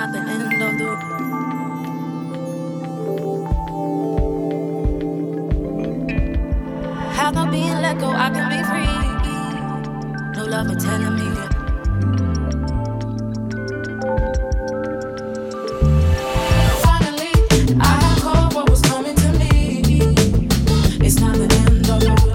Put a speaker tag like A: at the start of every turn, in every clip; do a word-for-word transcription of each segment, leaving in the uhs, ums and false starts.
A: not the end of the have not been let go, I can be free. No lover telling me finally I have caught what was coming to me. It's not the end of the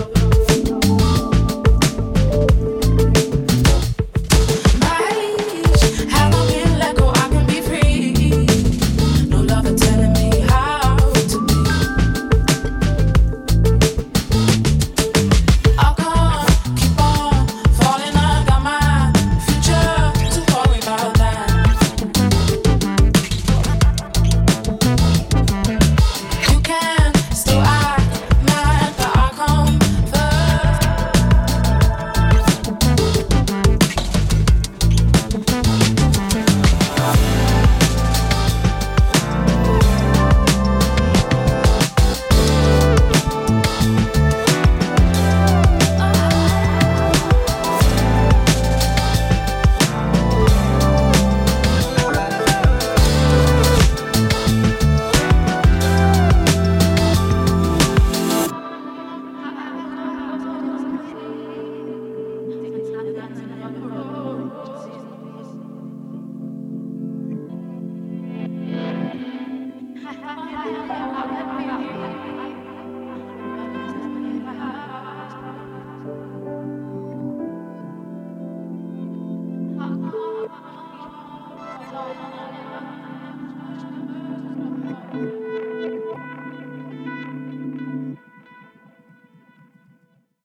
A: no, no, no.